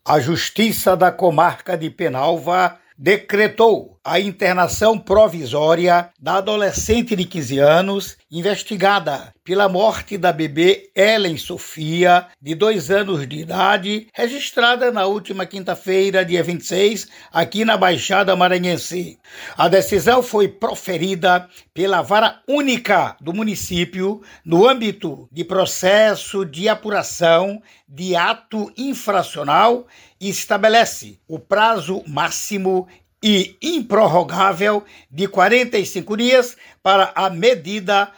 A Justiça da Comarca de Penalva decretou a internação provisória da adolescente de 15 anos, investigada pela morte da bebê Ellen Sofia, de 2 anos de idade, registrada na última quinta-feira, dia 26, aqui na Baixada Maranhense. A decisão foi proferida pela Vara Única do município no âmbito de processo de apuração de ato infracional e estabelece o prazo máximo e improrrogável de 45 dias para a medida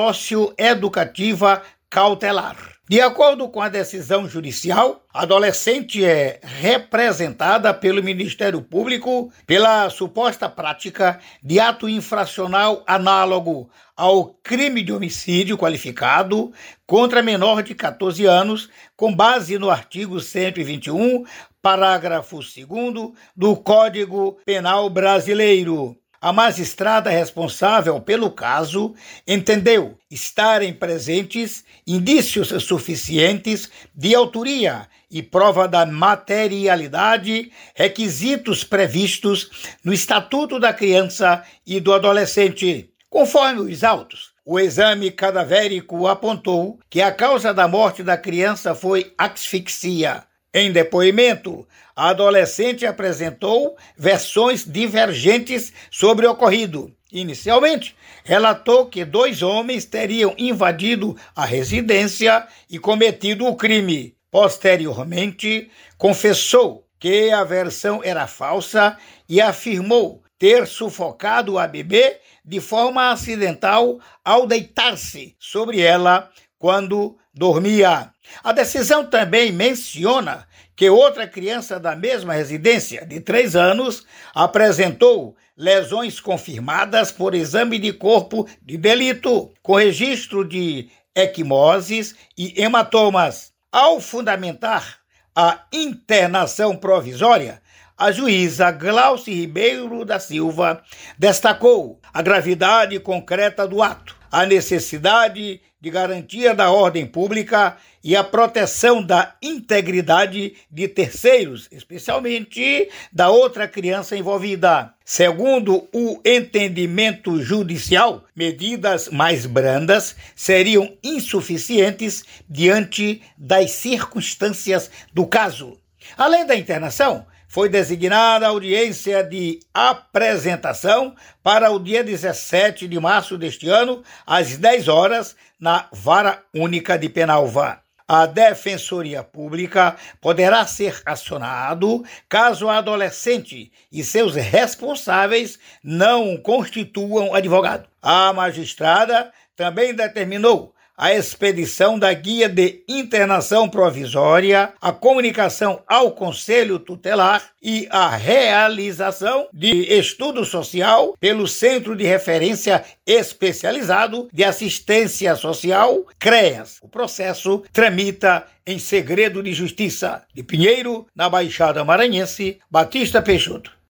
socioeducativa cautelar. De acordo com a decisão judicial, a adolescente é representada pelo Ministério Público pela suposta prática de ato infracional análogo ao crime de homicídio qualificado contra menor de 14 anos, com base no artigo 121, parágrafo 2º do Código Penal Brasileiro. A magistrada responsável pelo caso entendeu estarem presentes indícios suficientes de autoria e prova da materialidade, requisitos previstos no Estatuto da Criança e do Adolescente. Conforme os autos, o exame cadavérico apontou que a causa da morte da criança foi asfixia. Em depoimento, a adolescente apresentou versões divergentes sobre o ocorrido. Inicialmente, relatou que 2 homens teriam invadido a residência e cometido o crime. Posteriormente, confessou que a versão era falsa e afirmou ter sufocado a bebê de forma acidental ao deitar-se sobre ela quando dormia. A decisão também menciona que outra criança da mesma residência, de 3 anos, apresentou lesões confirmadas por exame de corpo de delito, com registro de equimoses e hematomas. Ao fundamentar a internação provisória, a juíza Glauci Ribeiro da Silva destacou a gravidade concreta do ato, a necessidade de garantia da ordem pública e a proteção da integridade de terceiros, especialmente da outra criança envolvida. Segundo o entendimento judicial, medidas mais brandas seriam insuficientes diante das circunstâncias do caso. Além da internação, foi designada a audiência de apresentação para o dia 17 de março deste ano, às 10 horas, na Vara Única de Penalva. A Defensoria Pública poderá ser acionado caso a adolescente e seus responsáveis não constituam advogado. A magistrada também determinou a expedição da guia de internação provisória, a comunicação ao Conselho Tutelar e a realização de estudo social pelo Centro de Referência Especializado de Assistência Social, CREAS. O processo tramita em segredo de justiça. De Pinheiro, na Baixada Maranhense, Batista Peixoto.